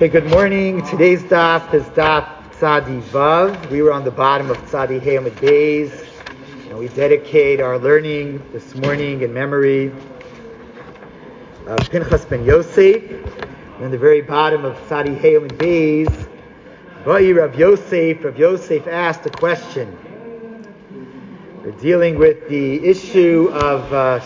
Okay, good morning. Today's daf is daf Tzadi Vav. We were on the bottom of Tzadi Hey Amid Beis, and we dedicate our learning this morning in memory of Pinchas ben Yosef. We're on the very bottom of Tzadi Hey Amid Beis. Rav Yosef asked a question. We're dealing with the issue of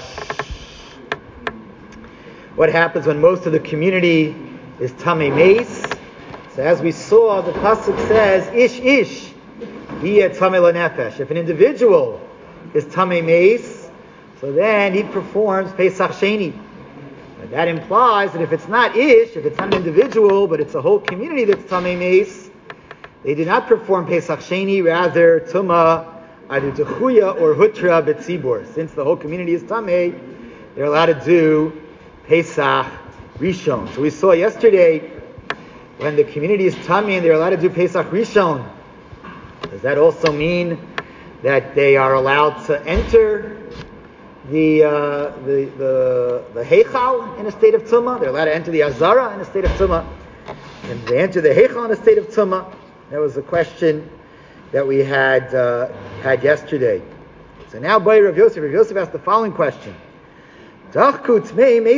what happens when most of the community is Tamei Meis. So as we saw, the pasuk says, Ish, Hiya Tamei L'Nefesh. If an individual is Tamei Meis, so then he performs Pesach Sheni. And that implies that if it's not Ish, if it's not an individual, but it's a whole community that's Tamei Meis, they do not perform Pesach Sheni, rather Tumah, either Techuya or Hutra B'tzibur. Since the whole community is Tamei, they're allowed to do Pesach Rishon. So we saw yesterday, when the community is Tamei and they're allowed to do Pesach Rishon, does that also mean that they are allowed to enter the Heichal in a state of Tumah? They're allowed to enter the Azara in a state of Tumah. And they enter the Heichal in a state of Tumah. That was the question that we had yesterday. So now Rav Yosef asked the following question. What happens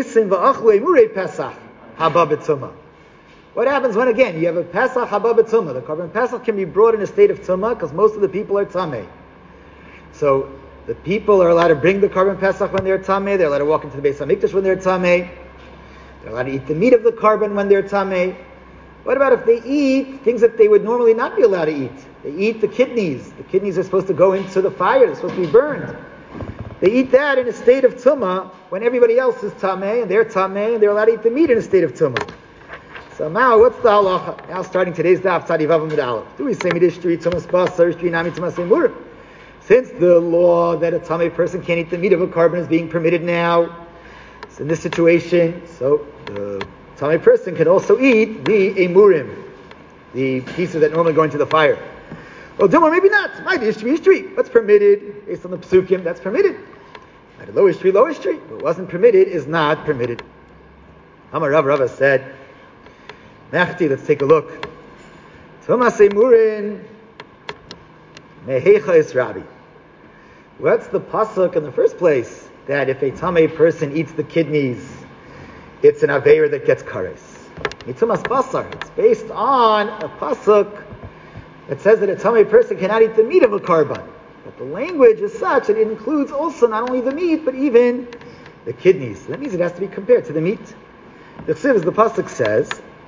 when, again, you have a Pesach Haba B'Tumah? The Korban Pesach can be brought in a state of Tumah because most of the people are Tamei. So the people are allowed to bring the Korban Pesach when they're Tamei. They're allowed to walk into the Beis HaMikdash when they're Tamei. They're allowed to eat the meat of the Korban when they're Tamei. What about if they eat things that they would normally not be allowed to eat? They eat the kidneys. The kidneys are supposed to go into the fire. They're supposed to be burned. They eat that in a state of Tumah when everybody else is Tamei, and they're Tamei, and they're allowed to eat the meat in a state of Tumah. So now, what's the halacha? Now, starting today's daf, Tzadi Vav Amud Aleph. Do we say midish street Tumas Basar, street Nami Tumas Emurim? Since the law that a Tamei person can't eat the meat of a korban is being permitted now, so in this situation, so the Tamei person can also eat the Emurim, the pieces that normally go into the fire. Well, Dilma, maybe not. My street. What's permitted based on the psukim? That's permitted. At lower street. What wasn't permitted is not permitted. Amar Rava said, Mechti, let's take a look. Tumas Emurin Mehecha is Rabbi. What's the pasuk in the first place? That if a Tamei person eats the kidneys, it's an Aveira that gets kares. Tumas Basar. It's based on a pasuk that says that a Tamei person cannot eat the meat of a korban. But the language is such that it includes also not only the meat, but even the kidneys. So that means it has to be compared to the meat. The chsiv, as the pasuk says,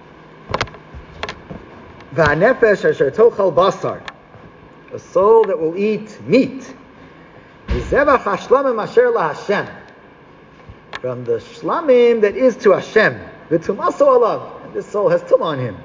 V'hanefesh asher tochal basar, a soul that will eat meat, Mizevach hashlamim asher laHashem, from the shlamim that is to Hashem, v'tumaso alav, and this soul has tum on him.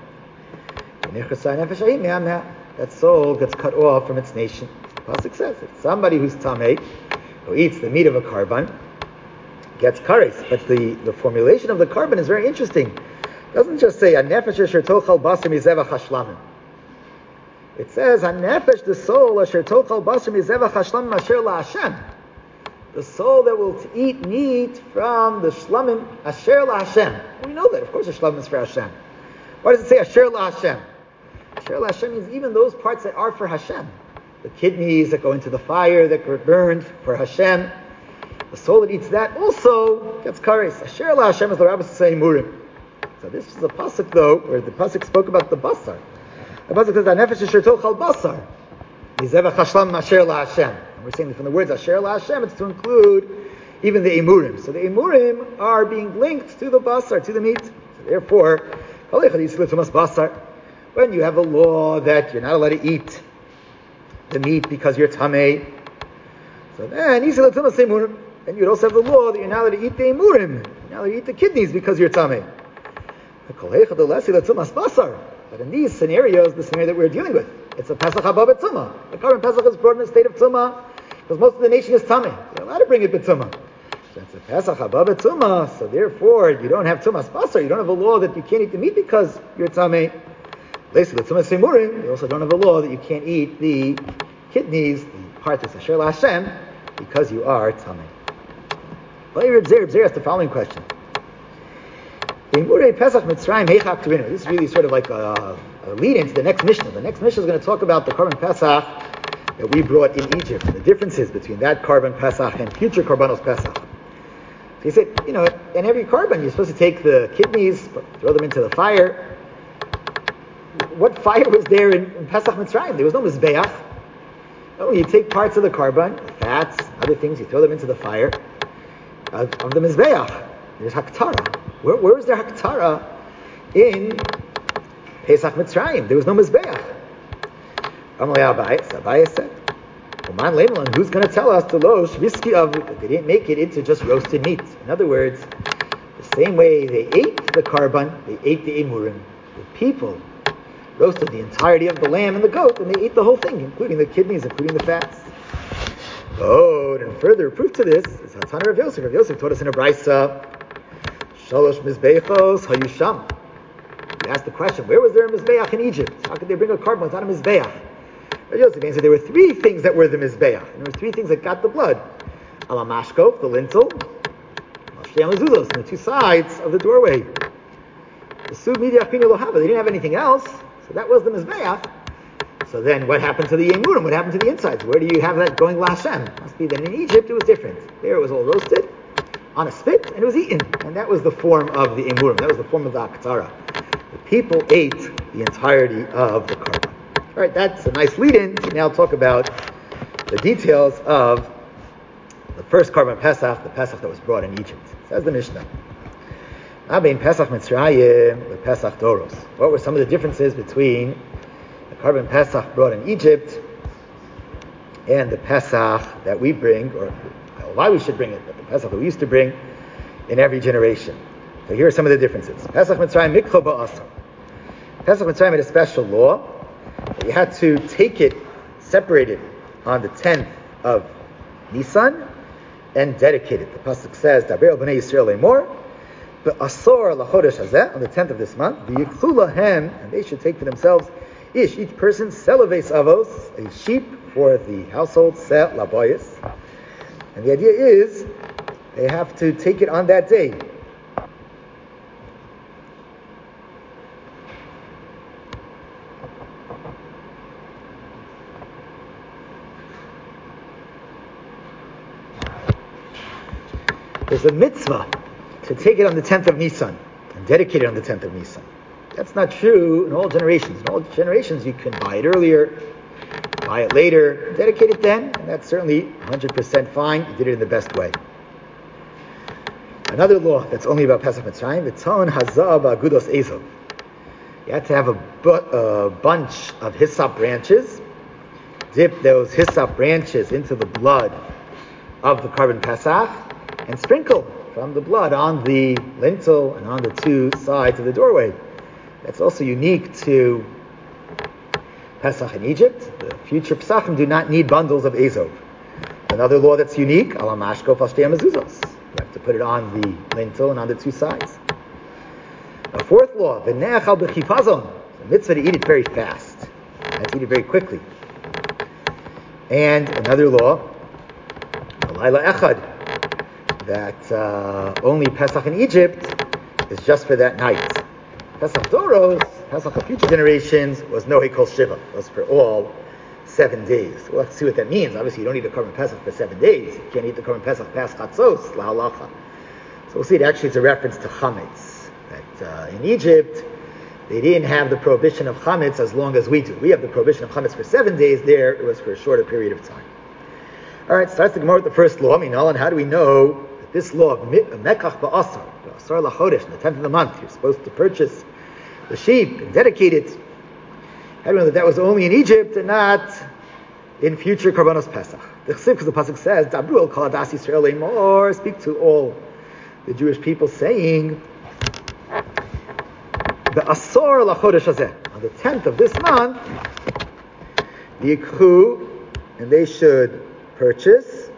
That soul gets cut off from its nation. The pasuk says if somebody who's tamei, who eats the meat of a korban, gets kares. But the formulation of the korban is very interesting. It doesn't just say hanefesh asher tochal basar mizevach hashlamim. It says hanefesh, the soul asher tochal basar mizevach hashlamim asher laHashem, the soul that will eat meat from the shlamim asher laHashem. We know that, of course, the shlamim is for Hashem. Why does it say asher laHashem? Asher laHashem means even those parts that are for Hashem. The kidneys that go into the fire, that were burned for Hashem. The soul that eats that also gets kares. Asher laHashem is the Rabbis say Murim. So this is a pasuk though, where the pasuk spoke about the basar. The pasuk says, "Hanefesh asher tochal basar, mizevach hashlam asher laHashem." And we're saying that from the words asher laHashem, it's to include even the emurim. So the emurim are being linked to the basar, to the meat. So therefore, when you have a law that you're not allowed to eat the meat because you're tamei, so then and you'd also have the law that you're not allowed to eat the emurim, you're not allowed to eat the kidneys because you're tamei. But in these scenarios, the scenario that we're dealing with, it's a Pesach Haba B'Tumah. The current Pesach is brought in a state of Tumah because most of the nation is tamei. You're allowed to bring it B'Tumah. So it's a Pesach Haba B'Tumah, so therefore you don't have Tumas Basar, you don't have a law that you can't eat the meat because you're tamei. You also don't have a law that you can't eat the kidneys, the part that's asher laHashem, because you are tamei. Reb Zer asked the following question. In Urei Pesach Mitzrayim Heichak Tuvinu. This is really sort of like a lead into the next Mishnah. The next Mishnah is going to talk about the Korban Pesach that we brought in Egypt, and the differences between that Korban Pesach and future Korbanos Pesach. So he said, in every Korban, you're supposed to take the kidneys, throw them into the fire. What fire was there in Pesach Mitzrayim? There was no Mizbeach. Oh, you take parts of the Korban, the fats, other things, you throw them into the fire of the Mizbeach. There's Haktara. Where was there Haktara in Pesach Mitzrayim? There was no Mizbeach. Abaye said, Oman Leimelan, who's going to tell us to losh whiskey of that they didn't make it into just roasted meat? In other words, the same way they ate the Korban, they ate the Emurim. The people roasted the entirety of the lamb and the goat, and they ate the whole thing, including the kidneys, including the fats. Oh, and further proof to this is Hatana Rav Yosef. Rav Yosef taught us in a brisa, Shalosh Mizbechos Hayusham. He asked the question, where was there a Mizbeach in Egypt? How could they bring a korban without a Mizbeach? Rav Yosef answered, there were three things that were the Mizbeach. And there were three things that got the blood. Alamashkov, the lintel, Mashliam Azuzos, and the two sides of the doorway. The Sub Midiach Pinu Lohava, they didn't have anything else, so that was the Mizbeach. So then what happened to the Yemurim? What happened to the insides? Where do you have that going Lashem? Must be that in Egypt it was different. There it was all roasted on a spit, and it was eaten. And that was the form of the Emurim. That was the form of the Aktara. The people ate the entirety of the korban. All right, that's a nice lead-in to now talk about the details of the first Korban Pesach, the Pesach that was brought in Egypt. Says the Mishnah. Abein Pesach Mitzrayim with Pesach Doros. What were some of the differences between the Korban Pesach brought in Egypt and the Pesach that we bring, or why we should bring it, but the Pesach that we used to bring in every generation? So here are some of the differences. Pesach Mitzrayim Mikcho Ba'asar. Pesach Mitzrayim had a special law. You had to take it, separate it on the 10th of Nisan and dedicate it. The Pasuk says, Daber B'nai Yisrael Lemor, B'asor L'chodesh Hazeh, on the 10th of this month, V'yikchu lahem, and they should take for themselves, each person, Selaves Avos, a sheep for the household, Sel Laboyis. And the idea is, they have to take it on that day. There's a mitzvah to take it on the 10th of Nisan and dedicate it on the 10th of Nisan. That's not true in all generations. In all generations, you can buy it earlier, buy it later, dedicate it then, and that's certainly 100% fine. You did it in the best way. Another law that's only about Pesach Mitzrayim, the Tzon Hazah Ba'agudos Ezov. You had to have a bunch of hyssop branches, dip those hyssop branches into the blood of the Korban Pesach, and sprinkle from the blood on the lintel and on the two sides of the doorway. That's also unique to Pesach in Egypt. The future Pesachim do not need bundles of Ezov. Another law that's unique, Alamashko Fashtei Mezuzos. You have to put it on the lintel and on the two sides. A fourth law, V'neach al b'chifazon. The mitzvah to eat it very fast. You have to eat it very quickly. And another law, Laila Echad, that only Pesach in Egypt is just for that night. Pesach Doros, Pesach of future generations, was no Hekol Shiva, was for all 7 days. We'll have to see what that means. Obviously, you don't eat the Korban Pesach for 7 days. You can't eat the Korban Pesach past Chatzos, La Halacha. So we'll see it actually is a reference to Chametz. That in Egypt, they didn't have the prohibition of Chametz as long as we do. We have the prohibition of Chametz for 7 days. There, it was for a shorter period of time. All right, starts the Gemara with the first law. And how do we know that this law of Mekach Ba'asar, Asar L'chodesh, on the 10th of the month, you're supposed to purchase the sheep and dedicate it? How do we know that that was only in Egypt and not in future Korbanos Pesach? Because the pasuk says, "Dabru al kol adas Yisrael lemor," speak to all the Jewish people, saying, "Be'asor lachodesh hazeh," on the 10th of this month, yikhu, and they should purchase.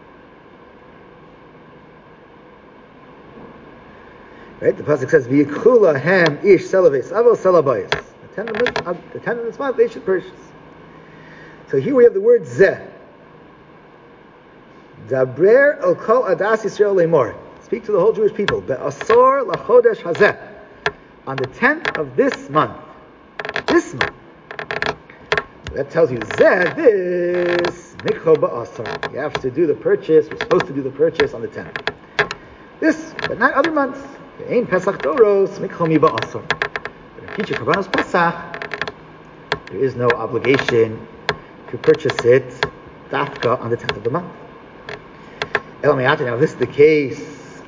Right? The pasuk says, "V'yikhu lahem ish selaves avos selabayis." The 10th of this month, they should purchase. So here we have the word zeh. Dabrer el kol adas Yisrael lemor. speak to the whole Jewish people. Be'asor lachodesh hazeh. On the 10th of this month. This month. So that tells you, zeh, this, mikcho ba'asor. You have to do the purchase, we're supposed to do the purchase on the 10th. This, but not other months. Ein Pesach Doros, mikcho mi ba'asor. But in future Karbanos Pesach, there is no obligation to purchase it dafka on the 10th of the month. Now, if this is the case,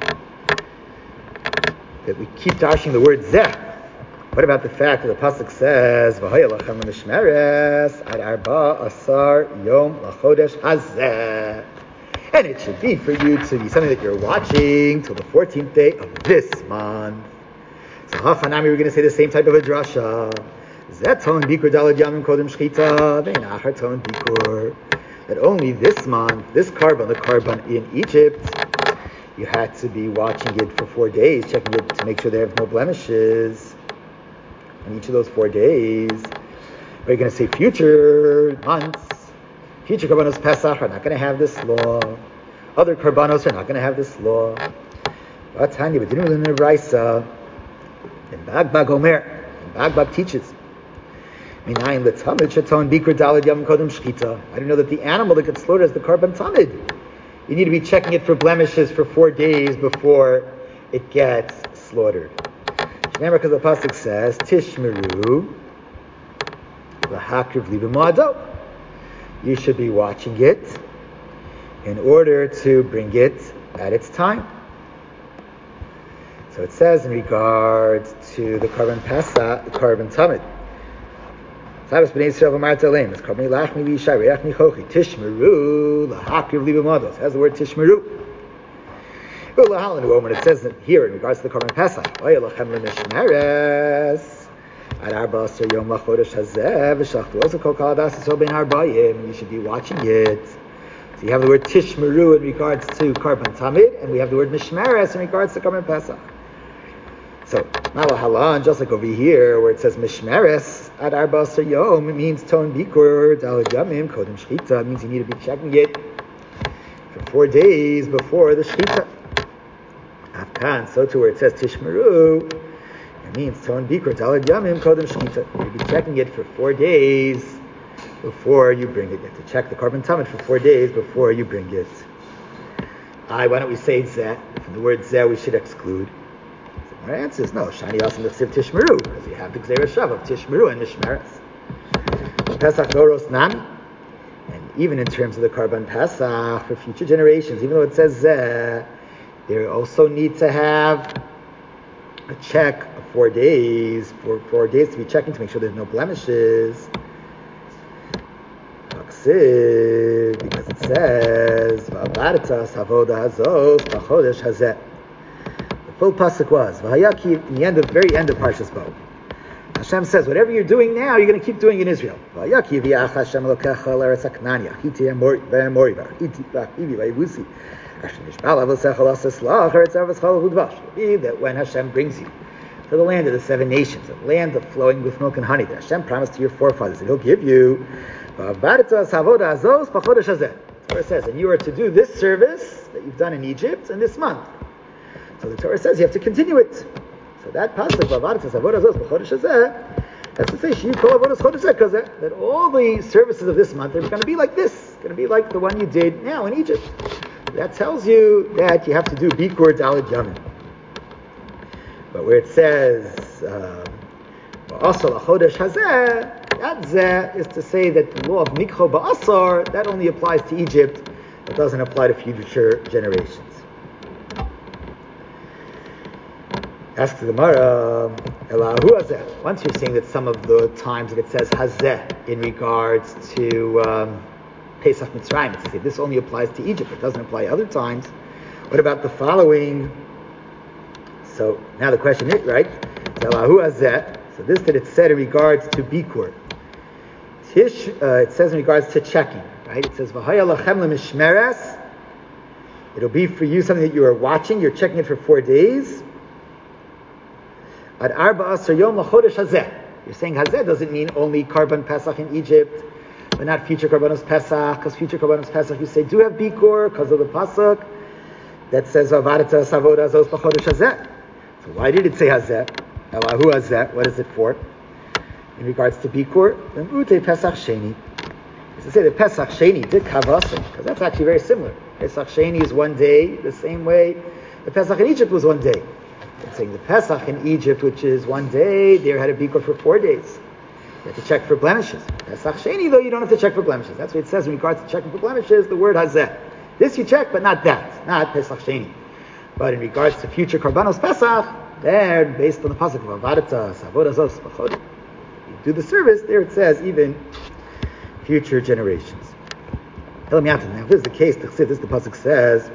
that we keep dashing the word zeh, what about the fact that the pasuk says, "V'haya lachem l'mishmeres ad arba asar yom lachodesh hazeh," and it should be for you to be something that you're watching till the 14th day of this month. So, hachanami, we're going to say the same type of a drasha. Zeh tolen bikur dalad yamim kodem shchita ve'nachar tolen bikur. That only this month, this carbon, the carbon in Egypt, you had to be watching it for 4 days, checking it to make sure they have no blemishes in each of those 4 days. But you're going to say future months, future Karbanos Pesach are not going to have this law. Other Karbanos are not going to have this law. But Tanya, but didn't we learn in the Raisa? And Bagbag teaches. I didn't know that the animal that gets slaughtered is the carbon tamid. You need to be checking it for blemishes for 4 days before it gets slaughtered. Remember, because the pasuk says, "Tishmeru lahakriv libimado." You should be watching it in order to bring it at its time. So it says in regards to the carbon pasa, the carbon tamid. Sabbath b'nei Yisrael v'marta aleim. It's called lachmi v'yishai re'achni chochi. Tishmeru lahakriv libimado. It has the word tishmeru. When it says here in regards to the carbon pesach, you should be watching it. So you have the word tishmeru in regards to carbon tamid, and we have the word mishmeres in regards to carbon pesach. So malahalan, just like over here where it says mishmeres ad arba asar yom, it means ton bikur dalad yamim kodem shchita. It means you need to be checking it for 4 days before the shchita. Afkan, so too where it says tishmeru, it means ton bikur dalad yamim kodem shchita. You'll be checking it for 4 days before you bring it. You have to check the carbon tamid for 4 days before you bring it. Why don't we say zeh? From the word zeh we should exclude. Our answer is no. Shani also nechsiv tishmeru, because you have the gzeira shav of tishmeru and mishmeres. Pesach doros nami, and even in terms of the carbon pesach for future generations, even though it says zeh, they also need to have a check of 4 days, for 4 days to be checking to make sure there's no blemishes. Because it says va'avadatas havoda hazos b'chodesh hazeh. Full pasuk was V'hayaki in the very end of Parshas Bo. Hashem says, whatever you're doing now, you're going to keep doing in Israel. V'hayaki v'yach Hashem lokecha l'eretz haknanya hiti v'amori v'hiti v'achivi v'yivusi Hashem nishbal avosecha l'aseslah eretz avos chalav udvash. That when Hashem brings you to the land of the 7 nations, a land of flowing with milk and honey, that Hashem promised to your forefathers that He'll give you. V'avadatas havoda hazos b'chodesh hazeh. That's what it says. And you are to do this service that you've done in Egypt in this month. So the Torah says you have to continue it. So that pasuk, that's to say, that all the services of this month are going to be like this, going to be like the one you did now in Egypt. That tells you that you have to do bikur dalad yamin. But where it says also lachodesh hazeh, that zeh is to say that the law of mikcho ba'asar that only applies to Egypt, it doesn't apply to future generations. Ask the Gemara, Elahu hazeh. Once you're saying that some of the times that it says hazeh in regards to Pesach Mitzrayim, it's to say this only applies to Egypt, it doesn't apply other times. What about the following? So now the question is, right? Elahu hazeh. So this that it said in regards to Bikur. It says in regards to checking, right? It says V'haya lachem lemishmeres. It'll be for you something that you are watching, you're checking it for 4 days. Ad arba asar yom lachodesh hazeh. You're saying hazeh doesn't mean only carbon pesach in Egypt, but not future karbanos pesach, because future karbanos pesach you say do have bikur because of the pasuk. that says V'avarta savoda zos b'chodesh hazeh. So why did it say hazeh? Elahu hazeh. What is it for? In regards to Bikur, then Ute Pesach Sheni. To say that Pesach Sheni did Kavasa, because that's actually very similar. Pesach Sheni is one day, the same way the Pesach in Egypt was one day. It's saying the Pesach in Egypt, which is one day, there had a Bikur for 4 days. You have to check for blemishes. Pesach Sheni, though, you don't have to check for blemishes. That's what it says in regards to checking for blemishes, the word Hazeh. This you check, but not that, not Pesach Sheni. But in regards to future Karbanos Pesach, there, based on the pasuk of Avarta, Savoda Zos, B'chodesh, you do the service, there it says, even future generations. Now, if this is the case, this the pasuk says,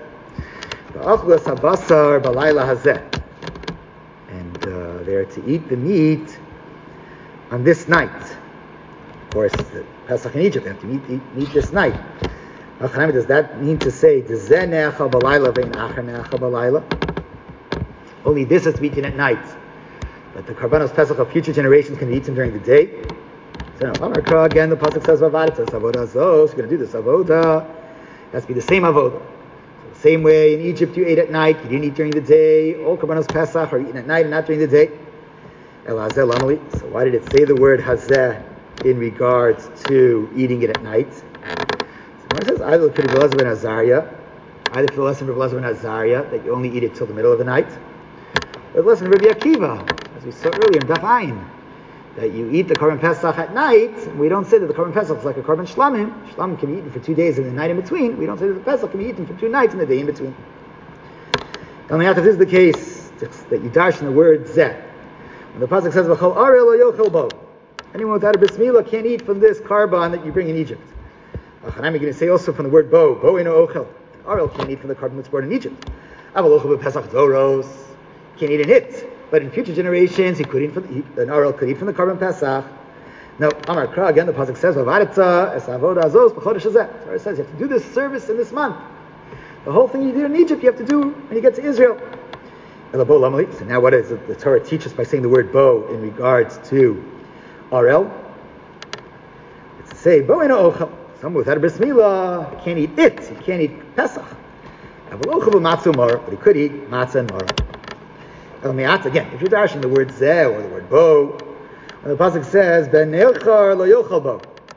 and they're to eat the meat on this night. Of course, the Pesach in Egypt, they have to eat this night. Does that mean to say, only this is to be eaten at night, but the Karbanos Pesach of future generations can be eaten during the day? So now, again, the pasuk says, "V'avarta savoda zos." You're going to do this avoda. It has to be the same avoda. So the same way in Egypt you ate at night, you didn't eat during the day. All Karbanos Pesach are eaten at night and not during the day. So why did it say the word hazeh in regards to eating it at night? So it says either for the lesson of Azariah, that you only eat it till the middle of the night, or the lesson of Rabbi Akiva, as we saw earlier in Daf Ayin, that you eat the Korban Pesach at night. We don't say that the Korban Pesach is like a Korban Shlamim. Shlamim can be eaten for 2 days and the night in between. We don't say that the Pesach can be eaten for 2 nights and the day in between. Only after this is the case, that you dash in the word Zeh. When the Pasuk says, V'chol arel lo yochel bo. Anyone without a bris milah can't eat from this karban that you bring in Egypt. I'm going to say also from the word bo eno ochel. Arel can't eat from the karban that's born in Egypt. Aval ochel b'pesach zoros. Can't eat in it. But in future generations, an Arel could eat from the Karban Pesach. No, Amar Kra, again, the pasuk says, "V'avarta es avoda zos b'chodesh hazeh." So it says you have to do this service in this month. The whole thing you did in Egypt, you have to do when you get to Israel. So now, what is it? The Torah teaches by saying the word "bo" in regards to Arel? It's to say "bo eno ochel." Someone without a bris milah can't eat it. He can't eat Pesach. But he could eat matzah and maror. Again, if you're dashing the word zeh or the word bo, when the pasuk says ben nechar lo yochal bo,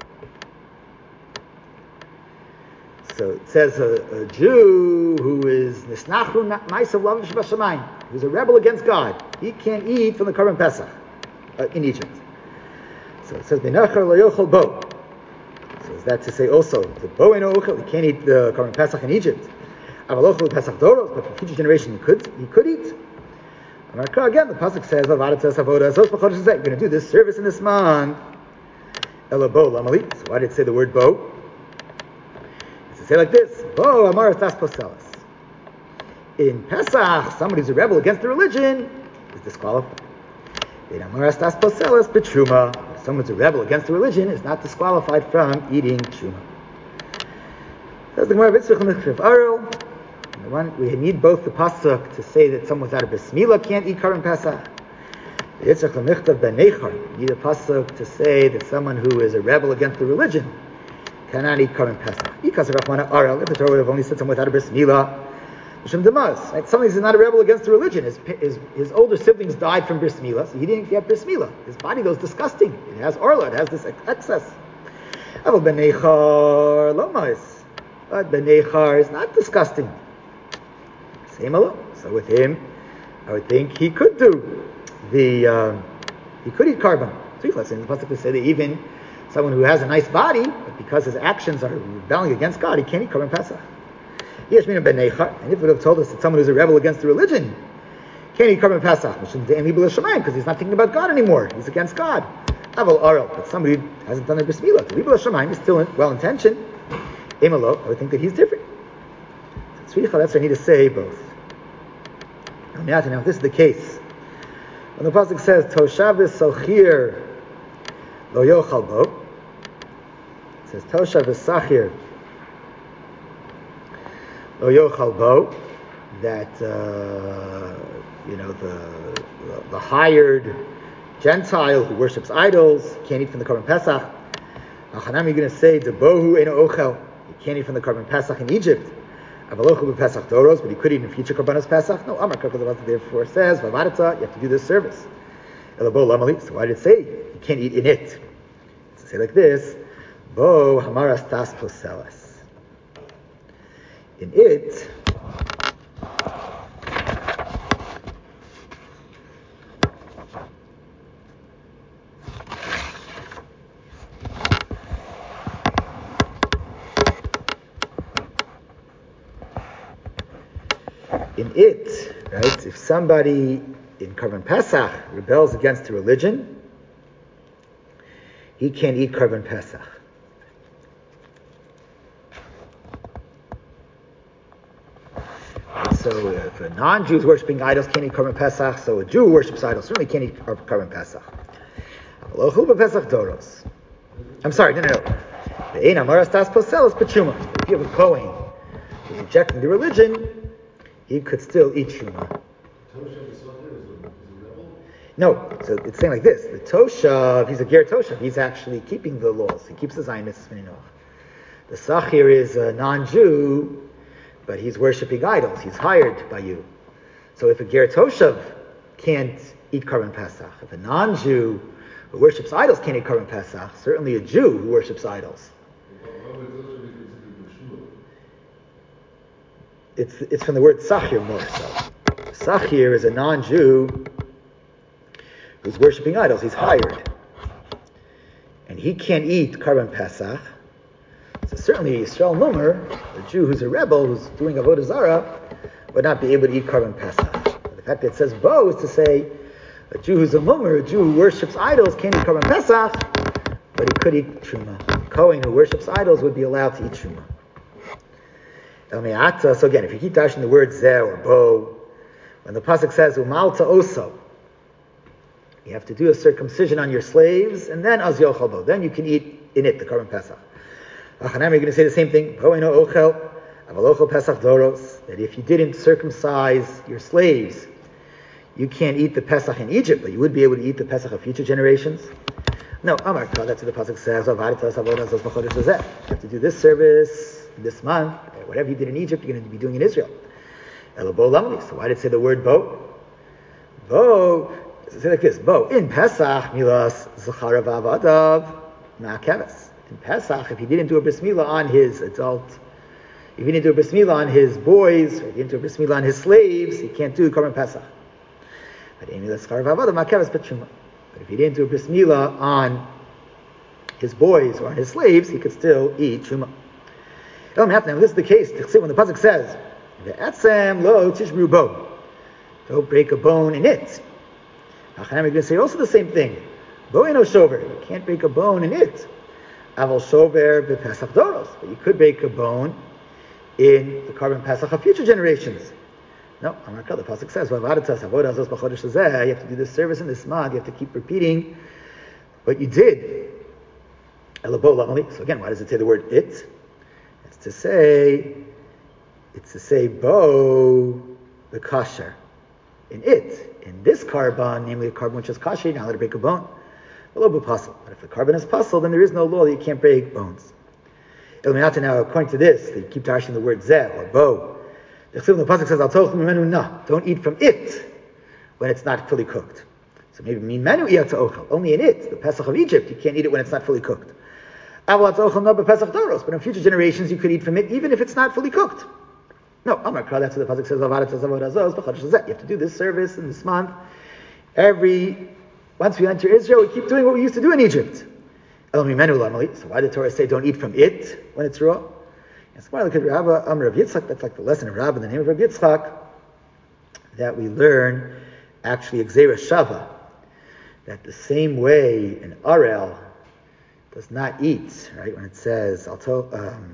so it says a Jew who is nisnachru ma'asav lavish b'shamayim, who's a rebel against God, he can't eat from the Karban Pesach in Egypt. So it says ben nechar lo yochal bo. So is that to say also the bo eno ochel, he can't eat the Karban Pesach in Egypt? Aval ochel Pesach doros, but for future generation he could eat. Again, the pasuk says, "You're going to do this service in this month." So why did it say the word bo? It's to say like this: Bo amar tas poselas. In Pesach, somebody who's a rebel against the religion is disqualified. In amar tas poselas betruma, someone who's a rebel against the religion is not disqualified from eating truma. That's the Gemara of Arel. We need both the pasuk to say that someone without a bris milah can't eat Karban Pesach. You need a pasuk to say that someone who is a rebel against the religion cannot eat Karban Pesach. If the Torah would have only said someone without a bris milah, right? Somebody who's not a rebel against the religion. His older siblings died from bris milah, so he didn't get bris milah. His body was disgusting. It has orla. It has this excess. But ben nechar is not disgusting. Same alone. So with him, I would think he could do he could eat karban. So let's say in the pasuk to say that even someone who has a nice body, but because his actions are rebelling against God, he can't eat Karban Pesach. And if it would have told us that someone who's a rebel against the religion can't eat Karban Pesach, because he's not thinking about God anymore. He's against God. But somebody who hasn't done a bris milah, is still well-intentioned. I would think that he's different. So that's what I need to say both. Now, if this is the case, when the pasuk says Toshav Sochir Lo Yochal Bo, it says Toshav Sachir Lo Yochal Bo, that the hired Gentile who worships idols can't eat from the Karban Pesach. You're going to say the Bohu Eno Ochel, you can't eat from the Karban Pesach in Egypt. Avalochu b'Pesach Doros, but he could eat in future Karbanos Pesach. No, Amar Kakadavata therefore says, Vavadatza, you have to do this service. Elabo Lamali, so why did it say you can't eat in it? To say like this, Bo Hamaras Tas Poselas. In it, right, if somebody in Karban Pesach rebels against the religion, he can't eat Karban Pesach. Right, so if a non-Jew is worshipping idols, can't eat Karban Pesach, so a Jew who worships idols certainly can't eat Karban Pesach. I'm sorry, no. If you have a Kohen who's rejecting the religion, he could still eat Truma. No, so it's saying like this: the Toshav, he's a Ger Toshav, he's actually keeping the laws. He keeps the Zionis Mininoch. The Sachir is a non-Jew, but he's worshipping idols. He's hired by you. So if a Ger Toshav can't eat Karban Pesach, if a non-Jew who worships idols can't eat Karban Pesach, certainly a Jew who worships idols. It's from the word Sachir more so. Sachir is a non-Jew who's worshipping idols. He's hired. And he can't eat Karban Pesach. So certainly a Yisrael Mumer, a Jew who's a rebel, who's doing Avodah Zarah, would not be able to eat Karban Pesach. The fact that it says Bo is to say a Jew who's a Mumer, a Jew who worships idols, can't eat Karban Pesach, but he could eat Truma. A Kohen who worships idols would be allowed to eat Truma. So again, if you keep dashing the word Zeh or Bo, when the pasuk says Umalta Oso, you have to do a circumcision on your slaves, and then Az Yochal Bo, then you can eat in it the Karban Pesach. Achanam, you're going to say the same thing. Bo Eno Ochel Avalochel Pesach Doros, that if you didn't circumcise your slaves, you can't eat the Pesach in Egypt, but you would be able to eat the Pesach of future generations. No, Amar Ka, that's what the pasuk says. You have to do this service this month. Whatever you did in Egypt, you're going to be doing in Israel. So why did it say the word Bo? Bo, say like this: Bo in Pesach milas zacharav avadav ma'akeves. In Pesach, if he didn't do a bris milah on his adult, if he didn't do a bris milah on his boys, or if he didn't do a bris milah on his slaves, he can't do Karban Pesach. But if he didn't do a bris milah on his boys or on his slaves, he could still eat truma. Now, this is the case. When the pasuk says, "Ve'etzem lo tishbru bo," don't break a bone in it. We're going to say also the same thing. Bo eno shover, you can't break a bone in it. Aval shover bePesach doros, but you could break a bone in the Karban Pesach of future generations. No, the pasuk says, you have to do this service in this month. You have to keep repeating what you did. So again, why does it say the word it? It's to say bo the kasher in it. In this carbon, namely a carbon which is kasher, you're not allowed to break a bone. But if the carbon is puzzle, then there is no law that you can't break bones. Now, according to this, they keep dashing the word zeh or bo. The pasuk says, don't eat from it when it's not fully cooked. So maybe only in it, the Pesach of Egypt, you can't eat it when it's not fully cooked. But in future generations, you could eat from it even if it's not fully cooked. No, that's what the pasuk says. You have to do this service in this month. Once we enter Israel, we keep doing what we used to do in Egypt. So why did the Torah say don't eat from it when it's raw? It's more like Rabbi Amr of Yitzchak. That's like the lesson of Rabbi in the name of Rabbi Yitzchak that we learn actually Gzeira Shava, that the same way an Arel does not eat, right? When it says Al tochlu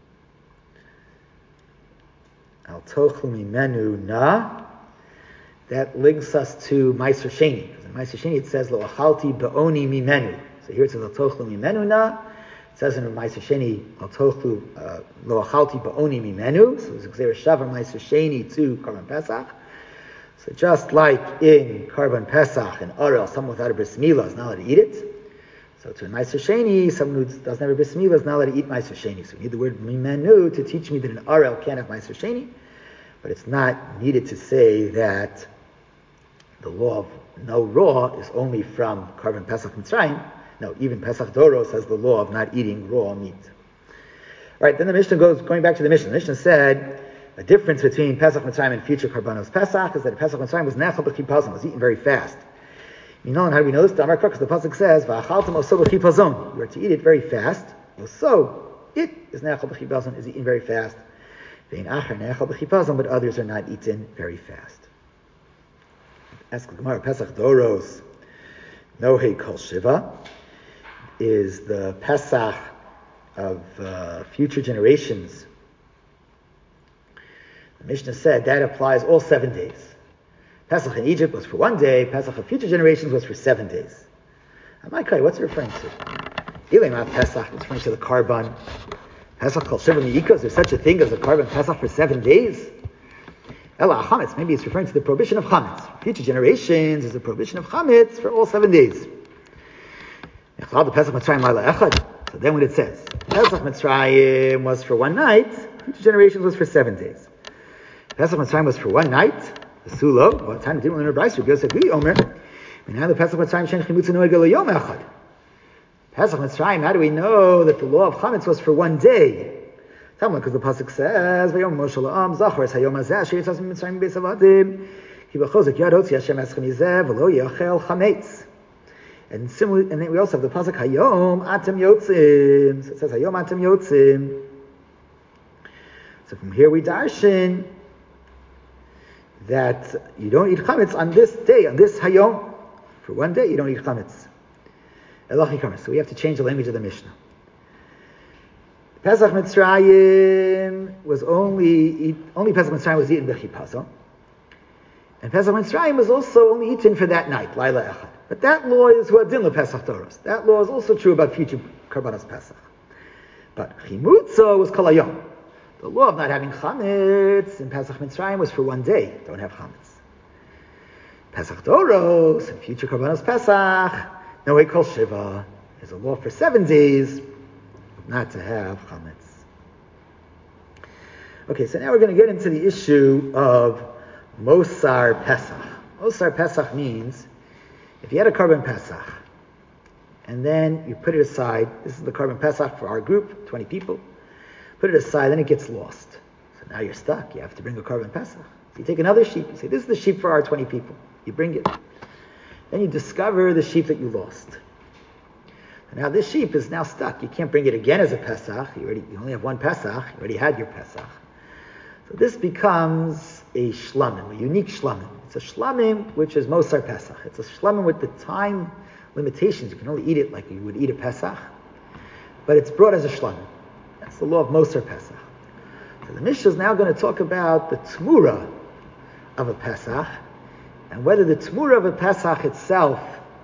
mimenu na, that links us to Meiser Sheni. Because in Meiser Sheni it says Lo achalti ba'oni mimenu. So here it says Al tochlu mimenu na. It says in Meiser Sheni Al tochlu lo achalti ba'oni mimenu. So it's Gzeira Shava Meiser Sheni to Karban Pesach. So just like in Karban Pesach and Arel, someone without a bris milah is not allowed to eat it. So to a Meiser Sheni, someone who doesn't have a bris milah is not allowed to eat Meiser Sheni. So we need the word mimenu to teach me that an Arel can't have Meiser Sheni, but it's not needed to say that the law of no raw is only from Karban Pesach Mitzrayim. No, even Pesach Doros has the law of not eating raw meat. All right, then the Mishnah going back to the Mishnah. The Mishnah said a difference between Pesach Mitzrayim and future Karbanos Pesach is that Pesach Mitzrayim was nechal b'chipazon, was eaten very fast. You know, and how do we know this? Because the pasuk says, "Va'achaltem oso b'chipazon." You are to eat it very fast. Oso, it is nechal b'chipazon, is eaten very fast. Vein acher nechal b'chipazon, but others are not eaten very fast. Ask the Gemara, Pesach Doros, Nohei Kol Shiva, is the Pesach of future generations. The Mishnah said that applies all 7 days. Pesach in Egypt was for 1 day, Pesach of future generations was for 7 days. Amaikai, what's it referring to? Ilema Pesach, it's referring to the Karban. Pesach Kol Shiva Mi'ikos, there's such a thing as a Karban Pesach for 7 days? Ela Chametz, maybe it's referring to the prohibition of Chametz. Future generations is a prohibition of Chametz for all 7 days. So then when it says, Pesach Mitzrayim was for 1 night, future generations was for 7 days. Pesach Mitzrayim was for 1 night, the Sulo, what time didn't learn a Bryce, Rabbi Yosef Omer, and now the Pesach Mitzrayim Shen Chimutz Noegel Yom Echad. Pesach Mitzrayim, how do we know that the law of Chametz was for 1 day? Because the pasuk says, "Vayom Moshe la'am zachor es hayom hazeh asher yitzas mitzrayim beis avadim ki b'chozek yad hotzi Hashem eschem yizeh v'lo yachel chametz." And then we also have the pasuk Hayom atem yotzim. So it says Hayom atem yotzim. So from here we darshan that you don't eat chametz on this day, on this Hayom. For 1 day you don't eat chametz. So we have to change the language of the Mishnah. Pesach Mitzrayim was only Pesach Mitzrayim was eaten b'chipazon, and Pesach Mitzrayim was also only eaten for that night, Laila Echad. But that law is Huadin LePesach Doros. That law is also true about future Karbanos Pesach. But Chimutza was Kol Hayom. The law of not having Chametz in Pesach Mitzrayim was for 1 day. Don't have Chametz. Pesach Doros and future Karbanos Pesach, Nohei Kol Shiva, is a law for 7 days. Not to have chametz. Okay, so now we're going to get into the issue of Mosar Pesach. Mosar Pesach means if you had a Karban Pesach and then you put it aside, this is the Karban Pesach for our group, 20 people, put it aside, then it gets lost. So now you're stuck. You have to bring a Karban Pesach. So you take another sheep, you say, this is the sheep for our 20 people. You bring it. Then you discover the sheep that you lost. Now this sheep is now stuck. You can't bring it again as a Pesach. You only have 1 Pesach. You already had your Pesach. So this becomes a shlamim, a unique shlamim. It's a shlamim which is Mosar Pesach. It's a shlamim with the time limitations. You can only eat it like you would eat a Pesach. But it's brought as a shlamim. That's the law of Mosar Pesach. So the Mishnah is now going to talk about the Tmura of a Pesach and whether the Tmura of a Pesach itself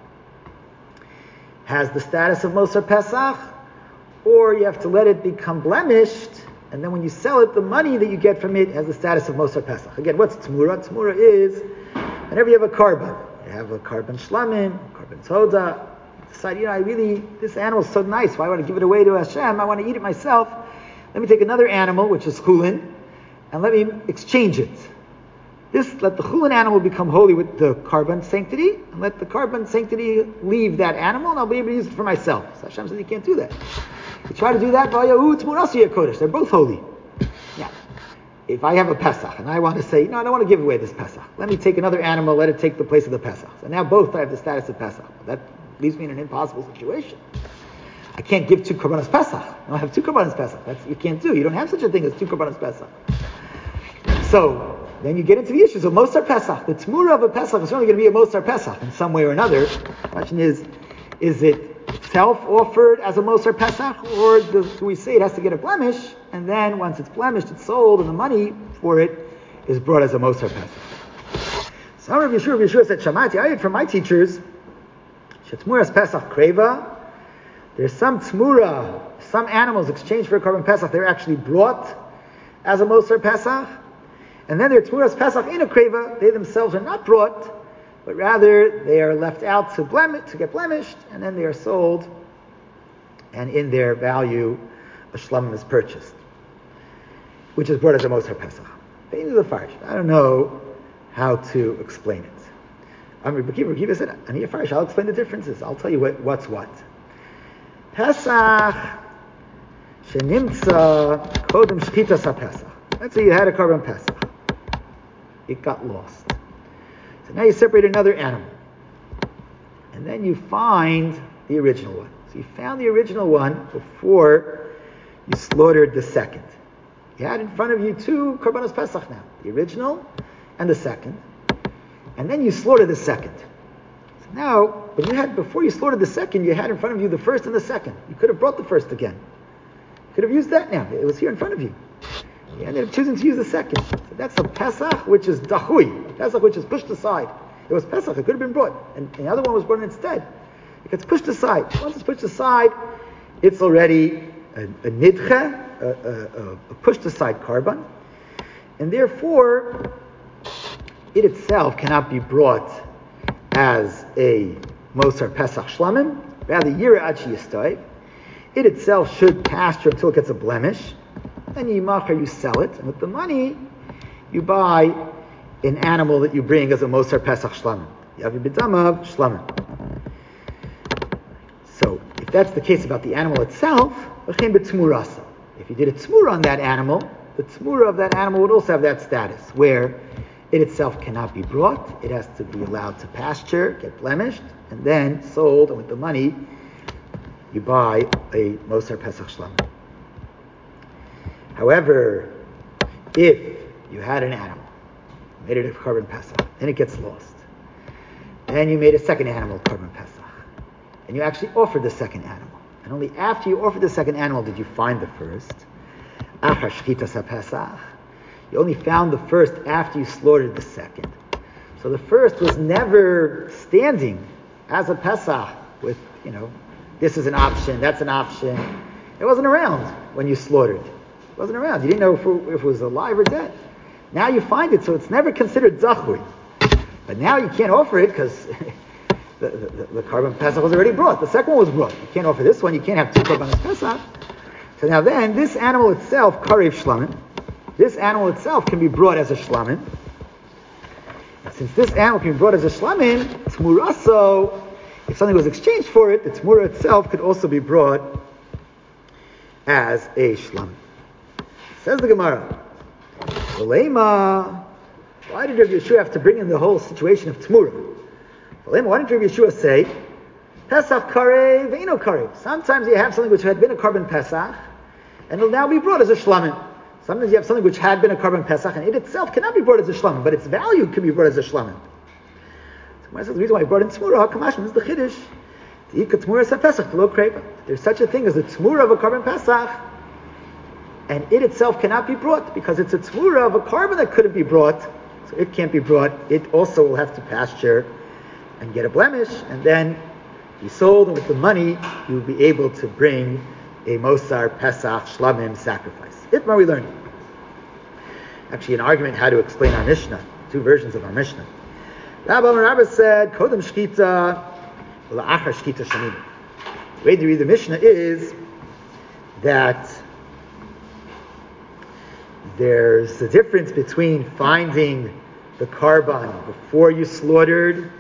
has the status of Mosar Pesach, or you have to let it become blemished, and then when you sell it, the money that you get from it has the status of Mosar Pesach. Again, what's Tmura? Tmura is, whenever you have a Karban, you have a Karban Shlamim, Karban Toda, you decide, this animal is so nice, why I want to give it away to Hashem, I want to eat it myself, let me take another animal, which is Chulin, and let me exchange it. Let the chulin animal become holy with the Karban sanctity, and let the Karban sanctity leave that animal, and I'll be able to use it for myself. So Hashem says you can't do that. You try to do that, they're both holy. Yeah. If I have a Pesach, and I want to say, no, I don't want to give away this Pesach. Let me take another animal, let it take the place of the Pesach. So now both I have the status of Pesach. That leaves me in an impossible situation. I can't give 2 Karbanos Pesach. I don't have 2 Karbanos Pesach. You can't do. You don't have such a thing as 2 Karbanos Pesach. So then you get into the issues of Mosar Pesach. The Tmura of a Pesach is certainly going to be a Mosar Pesach in some way or another. The question is it itself offered as a Mosar Pesach, or do we say it has to get a blemish, and then once it's blemished, it's sold, and the money for it is brought as a Mosar Pesach? So Rabbi Yeshua said, Shamati, I heard from my teachers, Shetmuras Pesach Kreva, there's some Tmura, some animals exchanged for a Karban Pesach, they're actually brought as a Mosar Pesach. And then their Tmuras Pesach in a Kreva, they themselves are not brought, but rather they are left out to get blemished, and then they are sold and in their value, a shlamim is purchased, which is brought as a Mosar Pesach. I don't know how to explain it. Rabbi Kiva said, I'll explain the differences. I'll tell you what's what. Pesach shenimtza kodem shchitas haPesach. Let's say you had a korban Pesach. It got lost. So now you separate another animal. And then you find the original one. So you found the original one before you slaughtered the second. You had in front of you two korbanos Pesach now. The original and the second. And then you slaughtered the second. So now, before you slaughtered the second, you had in front of you the first and the second. You could have brought the first again. You could have used that now. It was here in front of you. You ended up choosing to use the second. So that's a Pesach which is dahui, a Pesach which is pushed aside. It was Pesach, it could have been brought, and the other one was brought instead. It gets pushed aside. Once it's pushed aside, it's already a nidche, a pushed aside korban, and therefore it itself cannot be brought as a Mosar Pesach Shlamim, rather Yira Ad Sheyistoiv. It itself should pasture until it gets a blemish. Then you sell it, and with the money, you buy an animal that you bring as a Mosar Pesach Shlamim. Yavi B'damav Shlamim. So, if that's the case about the animal itself, if you did a tzmura on that animal, the tzmura of that animal would also have that status, where it itself cannot be brought, it has to be allowed to pasture, get blemished, and then sold, and with the money, you buy a Mosar Pesach Shlamim. However, if you had an animal, made it a korban Pesach, then it gets lost. Then you made a second animal korban Pesach, and you actually offered the second animal. And only after you offered the second animal did you find the first. Achar shchitas haPesach. You only found the first after you slaughtered the second. So the first was never standing as a Pesach with, this is an option, that's an option. It wasn't around when you slaughtered. It wasn't around. You didn't know if it was alive or dead. Now you find it, so it's never considered zachui. But now you can't offer it because the korban Pesach was already brought. The second one was brought. You can't offer this one. You can't have two korbanos Pesach. So now then, this animal itself, karev shlamim, this animal itself can be brought as a shlamim. And since this animal can be brought as a shlamim, tmuraso, if something was exchanged for it, the tmura itself could also be brought as a shlamim. Says the Gemara, why did Rabbi Yeshua have to bring in the whole situation of tmura? Why didn't Rabbi Yeshua say, Pesach karev, ve'ino karev? Sometimes you have something which had been a korban Pesach, and will now be brought as a shlamim. Sometimes you have something which had been a korban Pesach, and it itself cannot be brought as a shlamim, but its value can be brought as a shlamim. So the reason why I brought in tmura, kamashim, is the chiddush. There's such a thing as a tmura of a korban Pesach, and it itself cannot be brought because it's a tmura of a korban that couldn't be brought, so it can't be brought. It also will have to pasture and get a blemish, and then be sold, and with the money you will be able to bring a Mosar Pesach Shlamim sacrifice. Itmar we learned. Actually, an argument how to explain our Mishnah, two versions of our Mishnah. Rabbi said, Kodem Shkita, La'achar Shkita Shamina. The way to read the Mishnah is that there's a difference between finding the korban before you slaughtered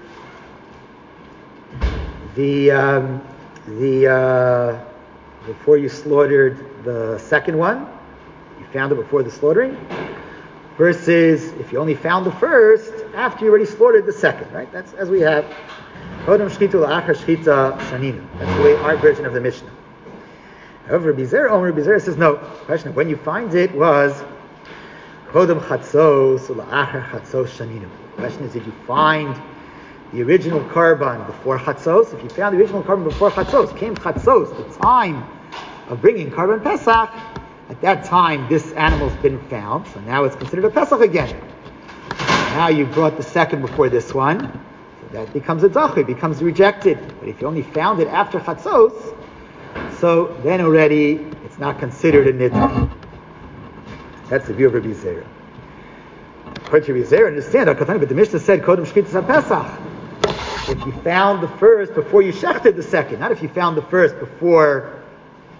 before you slaughtered the second one, you found it before the slaughtering, versus if you only found the first after you already slaughtered the second, right? That's as we have. Kodem Shkita La'achar Shkita Shanina. That's the way our version of the Mishnah. However, Rabbi Zera says no. The question of when you find it was Kodem Chatzos La'achar Chatzos Shanina. The question is, did you find the original korban before Chatzos? If you found the original korban before Chatzos, came Chatzos, the time of bringing korban Pesach, at that time this animal's been found, so now it's considered a Pesach again. Now you brought the second before this one, so that becomes a Zachui, becomes rejected. But if you only found it after Chatzos, so then already it's not considered a Nidra. That's the view of Rabbi Zera. According to Rabbi Zera, understand, but the Mishnah said, Kodem Shkitas HaPesach. If you found the first before you shechted the second, not if you found the first before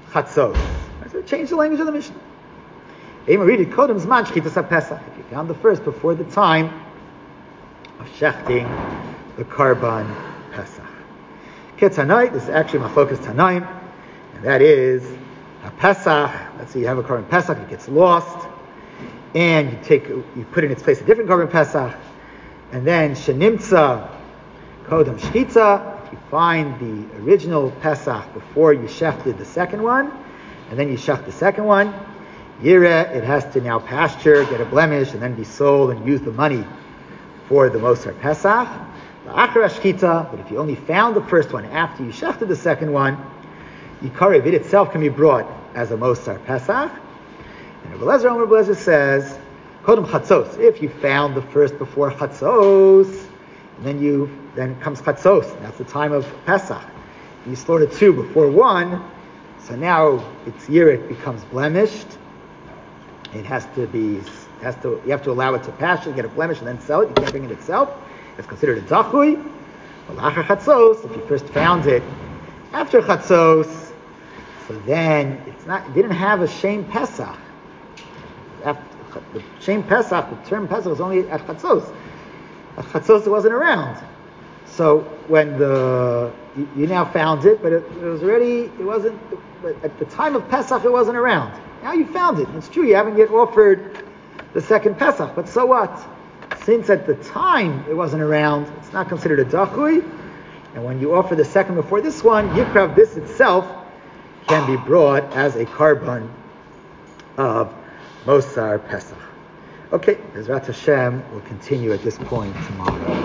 chatzos. So change the language of the Mishnah. If you found the first before the time of shechting the Karban Pesach. Ketanai, this is actually Machlokas Tanaim, and that is a Pesach. Let's say you have a Karban Pesach, it gets lost, and you put in its place a different Karban Pesach, and then Shenimtza Kodam Shchita, if you find the original Pesach before you shechted the second one, and then you shech the second one, Yireh, it has to now pasture, get a blemish, and then be sold and use the money for the Mosar Pesach. But if you only found the first one after you shechted the second one, Yikarev, it itself can be brought as a Mosar Pesach. And Rabbi Lezer says, Kodem Chatzos, if you found the first before Chatzos, and then comes Chatzos, that's the time of Pesach. You slaughtered two before one, so now its Yireh becomes blemished. You have to allow it to pasture, get a blemish, and then sell it. You can't bring it itself. It's considered a zachui. If you first found it after chatzos, so then it didn't have a Shem Pesach. After the Shem Pesach, the term Pesach was only at chatzos. At chatzos it wasn't around. So when you now found it, but at the time of Pesach it wasn't around. Now you found it. It's true, you haven't yet offered the second Pesach, but so what? Since at the time it wasn't around, it's not considered a dachui, and when you offer the second before this one, Yikrav, this itself can be brought as a Karban of Mosar Pesach. Okay, Bezrat Hashem, we'll continue at this point tomorrow.